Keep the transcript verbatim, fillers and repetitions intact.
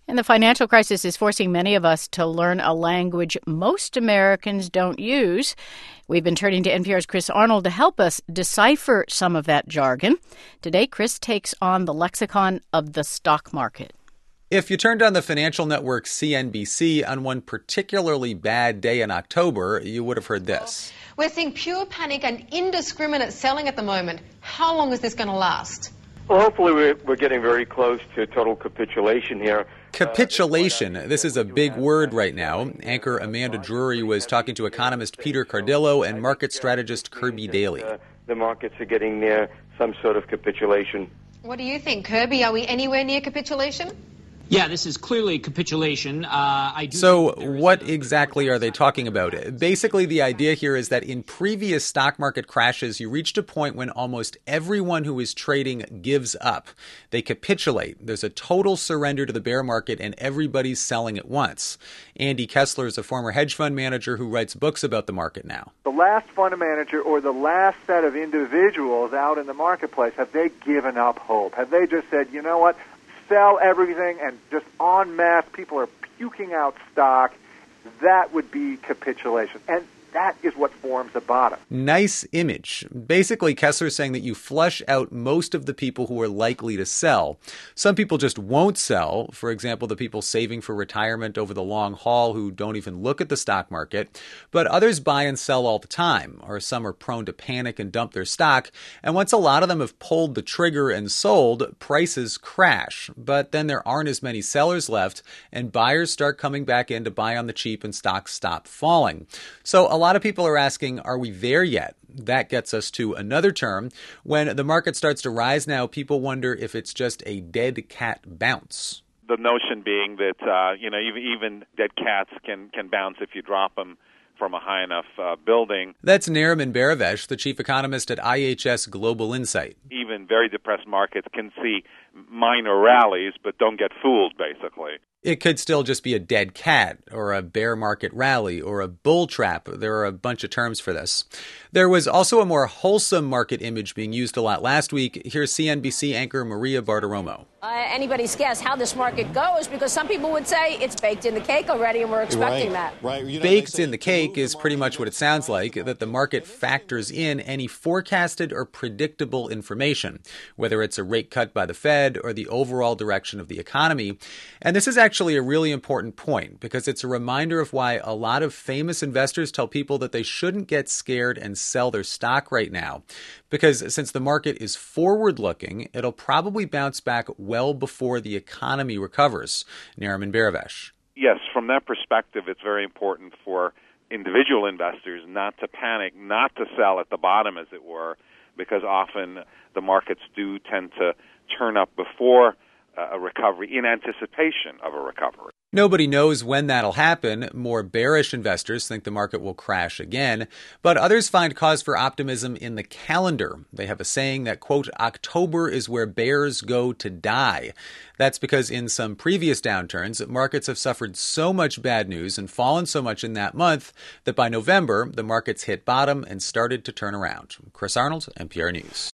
And the financial crisis is forcing many of us to learn a language most Americans don't use. We've been turning to N P R's Chris Arnold to help us decipher some of that jargon. Today, Chris takes on the lexicon of the stock market. If you turned on the financial network C N B C on one particularly bad day in October, you would have heard this. We're seeing pure panic and indiscriminate selling at the moment. How long is this going to last? Well, hopefully we're, we're getting very close to total capitulation here. Capitulation. This is a big word right now. Anchor Amanda Drury was talking to economist Peter Cardillo and market strategist Kirby Daly. Uh, the markets are getting near some sort of capitulation. What do you think, Kirby? Are we anywhere near capitulation? Yeah, this is clearly capitulation. Uh, I do so what exactly are they talking about? Basically, the idea here is that in previous stock market crashes, you reached a point when almost everyone who is trading gives up. They capitulate. There's a total surrender to the bear market and everybody's selling at once. Andy Kessler is a former hedge fund manager who writes books about the market now. The last fund manager or the last set of individuals out in the marketplace, have they given up hope? Have they just said, you know what? Sell everything and just en masse, people are puking out stock. That would be capitulation. And that is what forms the bottom. Nice image. Basically, Kessler's saying that you flush out most of the people who are likely to sell. Some people just won't sell. For example, the people saving for retirement over the long haul who don't even look at the stock market. But others buy and sell all the time, or some are prone to panic and dump their stock. And once a lot of them have pulled the trigger and sold, prices crash. But then there aren't as many sellers left, and buyers start coming back in to buy on the cheap and stocks stop falling. So a lot A lot of people are asking, are we there yet? That gets us to another term. When the market starts to rise now, people wonder if it's just a dead cat bounce. The notion being that, uh, you know, even, even dead cats can, can bounce if you drop them from a high enough uh, building. That's Nariman Behravesh, the chief economist at I H S Global Insight. Even very depressed markets can see minor rallies, but don't get fooled, basically. It could still just be a dead cat or a bear market rally or a bull trap. There are a bunch of terms for this. There was also a more wholesome market image being used a lot last week. Here's C N B C anchor Maria Bartiromo. Uh, anybody's guess how this market goes, because some people would say it's baked in the cake already and we're expecting right, that. Right. You know, baked in the cake is pretty much what it sounds like, that the market factors in any forecasted or predictable information, whether it's a rate cut by the Fed or the overall direction of the economy. And this is actually a really important point because it's a reminder of why a lot of famous investors tell people that they shouldn't get scared and sell their stock right now. Because since the market is forward-looking, it'll probably bounce back well before the economy recovers. Nariman Behravesh. Yes, from that perspective, it's very important for individual investors not to panic, not to sell at the bottom, as it were, because often the markets do tend to turn up before a recovery in anticipation of a recovery. Nobody knows when that'll happen. More bearish investors think the market will crash again, but others find cause for optimism in the calendar. They have a saying that, quote, October is where bears go to die. That's because in some previous downturns, markets have suffered so much bad news and fallen so much in that month that by November, the markets hit bottom and started to turn around. Chris Arnold, N P R News.